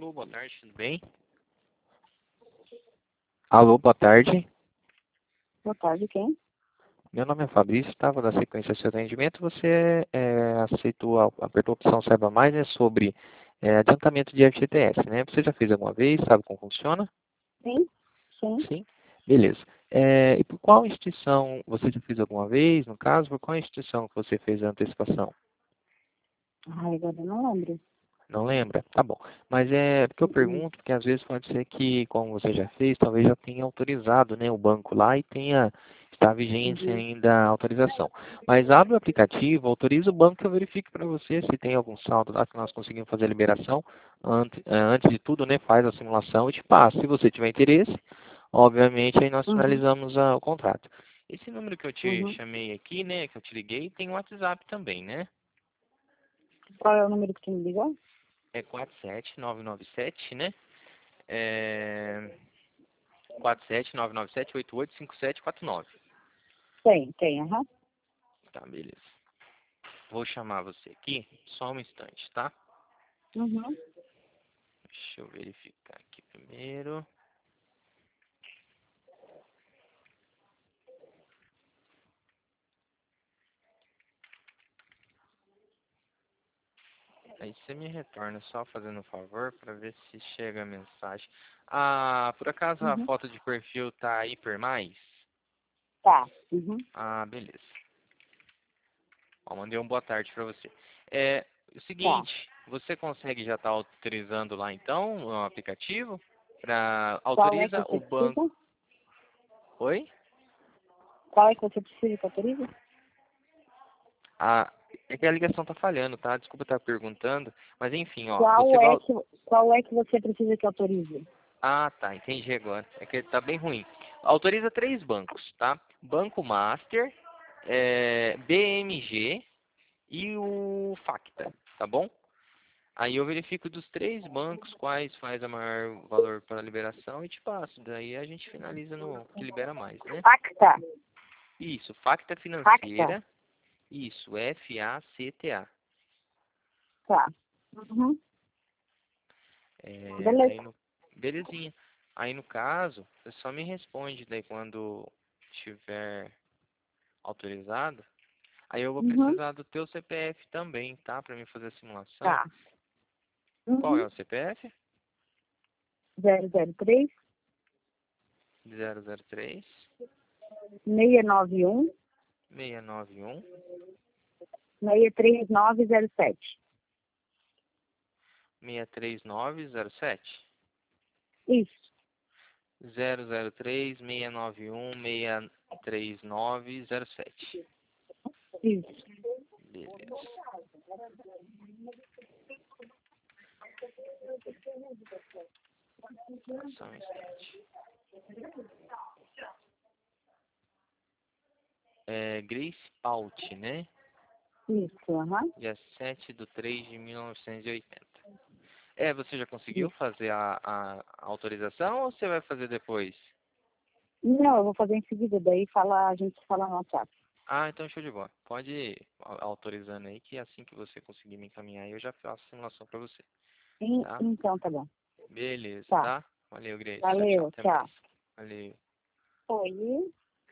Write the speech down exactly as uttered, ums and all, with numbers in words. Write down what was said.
Alô, boa tarde, tudo bem? Alô, boa tarde. Boa tarde, quem? Meu nome é Fabrício, estava na sequência do seu atendimento. Você é, aceitou, a- apertou a opção Saiba Mais, né, sobre é, adiantamento de F G T S, né? Você já fez alguma vez? Sabe como funciona? Sim, sim. Sim? Beleza. É, e por qual instituição você já fez alguma vez? No caso, por qual instituição que você fez a antecipação? Ai, agora eu não lembro. Não lembra? Tá bom. Mas é porque eu Uhum. pergunto, porque às vezes pode ser que, como você já fez, talvez já tenha autorizado, né, o banco lá e tenha, está vigência Uhum. ainda a autorização. Mas abre o aplicativo, autoriza o banco que eu verifique para você se tem algum saldo lá que nós conseguimos fazer a liberação. Antes, eh, antes de tudo, né, faz a simulação e te passa. Se você tiver interesse, obviamente, aí nós Uhum. finalizamos ah, o contrato. Esse número que eu te Uhum. chamei aqui, né, que eu te liguei, tem o WhatsApp também, né? Qual é o número que tu me ligou? É quatro sete nove nove sete, né? É... quatro sete nove nove sete oito oito cinco sete quatro nove. Tem, tem, aham. Tá, beleza. Vou chamar você aqui, só um instante, tá? Uhum. Deixa eu verificar aqui primeiro. Aí você me retorna só fazendo um favor para ver se chega a mensagem. Ah, por acaso a Uhum. foto de perfil tá aí por mais? Tá. Uhum. Ah, beleza. Ó, mandei um boa tarde para você. É o Tá. seguinte, você consegue já estar autorizando lá então no aplicativo? Pra, Qual é que autoriza você o banco. precisa? Oi? Qual é que você precisa que autorize? Ah, é que a ligação tá falhando, tá? Desculpa estar perguntando, mas enfim, ó, você Qual vai. é que, qual é que você precisa que autorize? Ah, tá, entendi agora. É que tá bem ruim. Autoriza três bancos, tá? Banco Master, é, B M G e o Facta, tá bom? Aí eu verifico dos três bancos quais faz a maior valor para liberação e te passo. Daí a gente finaliza no que libera mais, né? Facta. Isso, Facta Facta. Financeira. Isso, F A C T A. Tá. Uhum. É, Beleza. daí no, belezinha. Aí no caso, você só me responde daí quando estiver autorizado. Aí eu vou Uhum. precisar do teu C P F também, tá? Para mim fazer a simulação. Tá. Qual é Uhum. o C P F? zero zero três, zero zero três, seis nove um, seis nove um, seis três nove zero sete. seis três nove zero sete. Isso. zero zero três, seis nove um, seis três nove zero sete. Isso. Beleza. Só um instante. É Grace Paut, né? Isso, aham. Dia sete de três de mil novecentos e oitenta. É, você já conseguiu Isso. fazer a, a autorização ou você vai fazer depois? Não, eu vou fazer em seguida, daí fala, a gente fala no WhatsApp. Ah, então show de bola. Pode ir au- autorizando aí que assim que você conseguir me encaminhar eu já faço a simulação pra você, En- tá? Então, tá bom. Beleza, Tá. tá? Valeu, Grace. Tchau, tchau. Valeu, Até tchau. mais. Valeu. Oi.